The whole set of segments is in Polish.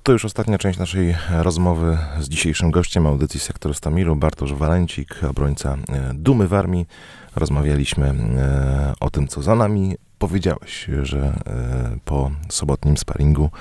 To już ostatnia część naszej rozmowy z dzisiejszym gościem audycji Sektor Stomilu, Bartosz Walencik, obrońca Dumy Warmii. Rozmawialiśmy o tym, co za nami. Powiedziałeś, że po sobotnim sparingu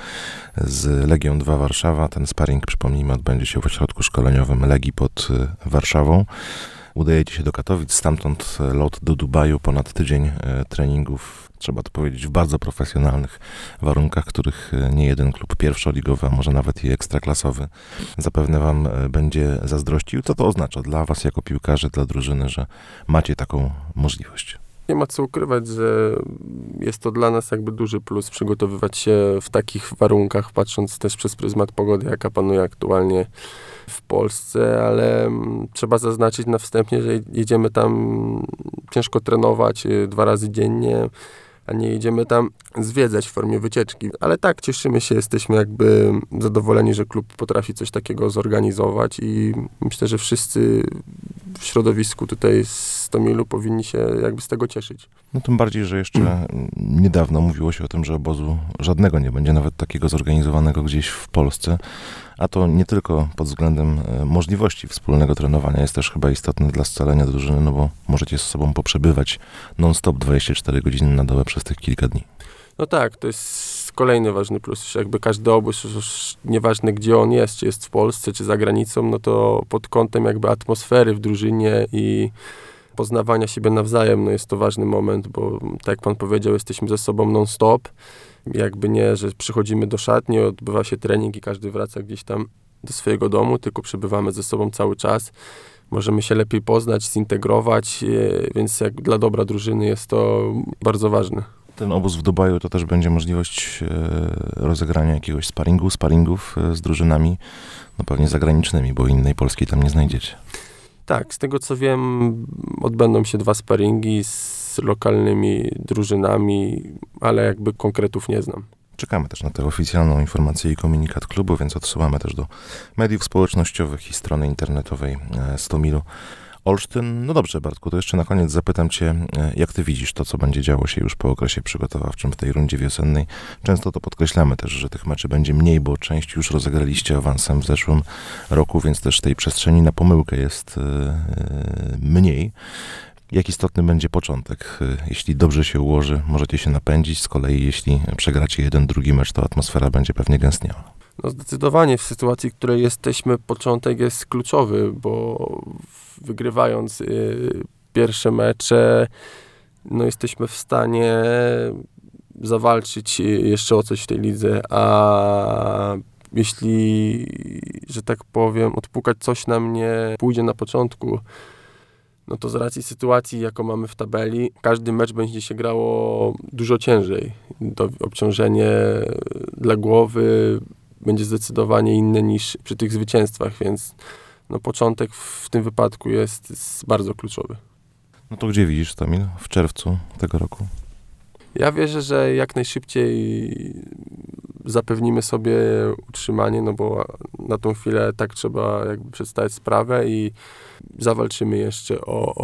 z Legią 2 Warszawa, ten sparing, przypomnijmy, odbędzie się w ośrodku szkoleniowym Legii pod Warszawą. Udajecie się do Katowic, stamtąd lot do Dubaju, ponad tydzień treningów, trzeba to powiedzieć, w bardzo profesjonalnych warunkach, których nie jeden klub pierwszoligowy, a może nawet i ekstraklasowy zapewne wam będzie zazdrościł. Co to oznacza dla was jako piłkarzy, dla drużyny, że macie taką możliwość? Nie ma co ukrywać, że jest to dla nas jakby duży plus przygotowywać się w takich warunkach, patrząc też przez pryzmat pogody, jaka panuje aktualnie w Polsce, ale trzeba zaznaczyć na wstępie, że jedziemy tam ciężko trenować 2 razy dziennie, a nie jedziemy tam zwiedzać w formie wycieczki. Ale tak, cieszymy się, jesteśmy jakby zadowoleni, że klub potrafi coś takiego zorganizować i myślę, że wszyscy w środowisku tutaj z Stomilu powinni się jakby z tego cieszyć. No tym bardziej, że jeszcze niedawno mówiło się o tym, że obozu żadnego nie będzie, nawet takiego zorganizowanego gdzieś w Polsce, a to nie tylko pod względem możliwości wspólnego trenowania jest też chyba istotne dla scalenia drużyny, no bo możecie z sobą poprzebywać non-stop 24 godziny na dobę przez tych kilka dni. No tak, to jest kolejny ważny plus. Jakby każdy obóz, już nieważne gdzie on jest, czy jest w Polsce, czy za granicą, no to pod kątem jakby atmosfery w drużynie i poznawania siebie nawzajem, no jest to ważny moment, bo tak jak pan powiedział, jesteśmy ze sobą non-stop. Jakby nie, że przychodzimy do szatni, odbywa się trening i każdy wraca gdzieś tam do swojego domu, tylko przebywamy ze sobą cały czas. Możemy się lepiej poznać, zintegrować, więc jak dla dobra drużyny jest to bardzo ważne. Ten obóz w Dubaju to też będzie możliwość rozegrania jakiegoś sparingów z drużynami, no pewnie zagranicznymi, bo innej polskiej tam nie znajdziecie. Tak, z tego co wiem, odbędą się 2 sparingi z lokalnymi drużynami, ale jakby konkretów nie znam. Czekamy też na tę oficjalną informację i komunikat klubu, więc odsyłamy też do mediów społecznościowych i strony internetowej Stomilu Olsztyn. No dobrze, Bartku, to jeszcze na koniec zapytam cię, jak ty widzisz to, co będzie działo się już po okresie przygotowawczym w tej rundzie wiosennej. Często to podkreślamy też, że tych meczy będzie mniej, bo część już rozegraliście awansem w zeszłym roku, więc też tej przestrzeni na pomyłkę jest mniej. Jak istotny będzie początek? Jeśli dobrze się ułoży, możecie się napędzić. Z kolei jeśli przegracie jeden, drugi mecz, to atmosfera będzie pewnie gęstniała. No zdecydowanie w sytuacji, w której jesteśmy, początek jest kluczowy, bo wygrywając pierwsze mecze, no jesteśmy w stanie zawalczyć jeszcze o coś w tej lidze, a jeśli, że tak powiem, odpukać coś nam nie pójdzie na początku, no to z racji sytuacji, jaką mamy w tabeli, każdy mecz będzie się grało dużo ciężej. To obciążenie dla głowy będzie zdecydowanie inne niż przy tych zwycięstwach, więc no początek w tym wypadku jest bardzo kluczowy. No to gdzie widzisz Stomil w czerwcu tego roku? Ja wierzę, że jak najszybciej zapewnimy sobie utrzymanie, no bo na tą chwilę tak trzeba jakby przedstawić sprawę i zawalczymy jeszcze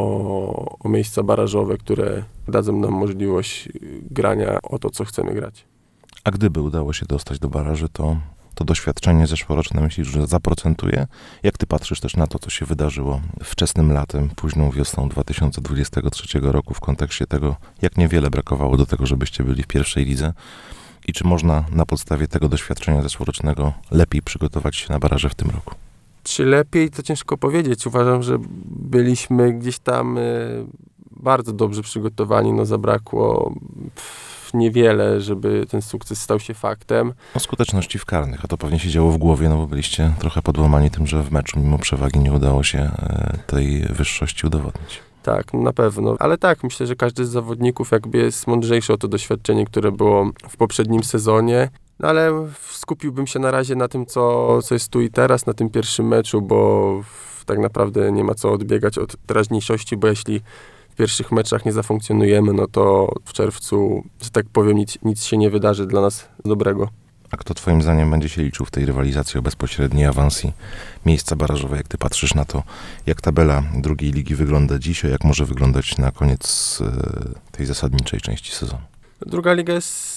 o miejsca barażowe, które dadzą nam możliwość grania o to, co chcemy grać. A gdyby udało się dostać do baraży, to doświadczenie zeszłoroczne myślisz, że zaprocentuje? Jak ty patrzysz też na to, co się wydarzyło wczesnym latem, późną wiosną 2023 roku w kontekście tego, jak niewiele brakowało do tego, żebyście byli w pierwszej lidze? I czy można na podstawie tego doświadczenia zeszłorocznego lepiej przygotować się na baraże w tym roku? Czy lepiej, to ciężko powiedzieć. Uważam, że byliśmy gdzieś tam bardzo dobrze przygotowani. No zabrakło niewiele, żeby ten sukces stał się faktem. O skuteczności w karnych, a to pewnie się działo w głowie, no bo byliście trochę podłamani tym, że w meczu mimo przewagi nie udało się tej wyższości udowodnić. Tak, na pewno. Ale tak, myślę, że każdy z zawodników jakby jest mądrzejszy o to doświadczenie, które było w poprzednim sezonie. No ale skupiłbym się na razie na tym, co jest tu i teraz, na tym pierwszym meczu, bo tak naprawdę nie ma co odbiegać od teraźniejszości, bo jeśli w pierwszych meczach nie zafunkcjonujemy, no to w czerwcu, że tak powiem, nic się nie wydarzy dla nas dobrego. A kto twoim zdaniem będzie się liczył w tej rywalizacji o bezpośredni awans i miejsca barażowe? Jak ty patrzysz na to, jak tabela drugiej ligi wygląda dzisiaj, jak może wyglądać na koniec tej zasadniczej części sezonu? Druga liga jest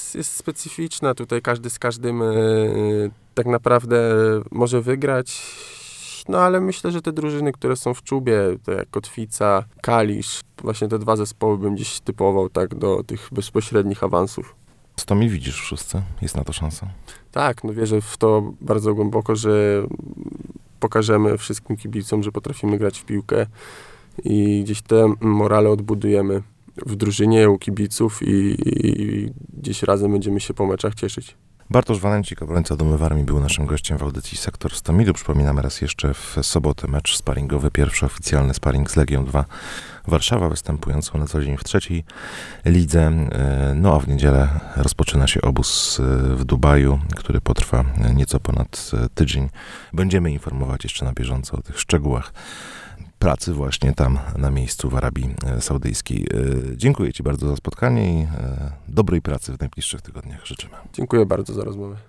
jest specyficzna. Tutaj każdy z każdym tak naprawdę może wygrać. No ale myślę, że te drużyny, które są w czubie, to jak Kotwica, Kalisz, właśnie te 2 zespoły bym gdzieś typował tak do tych bezpośrednich awansów. Stomil widzisz w szóstce? Jest na to szansa? Tak, no wierzę w to bardzo głęboko, że pokażemy wszystkim kibicom, że potrafimy grać w piłkę i gdzieś te morale odbudujemy w drużynie, u kibiców i gdzieś razem będziemy się po meczach cieszyć. Bartosz Walencik, obrońca Dumy Warmii, był naszym gościem w audycji Sektor Stomilu. Przypominamy raz jeszcze w sobotę mecz sparingowy, pierwszy oficjalny sparing z Legią 2 Warszawa, występującą na co dzień w 3. lidze. No a w niedzielę rozpoczyna się obóz w Dubaju, który potrwa nieco ponad tydzień. Będziemy informować jeszcze na bieżąco o tych szczegółach pracy właśnie tam na miejscu w Arabii Saudyjskiej. Dziękuję Ci bardzo za spotkanie i dobrej pracy w najbliższych tygodniach życzymy. Dziękuję bardzo za rozmowę.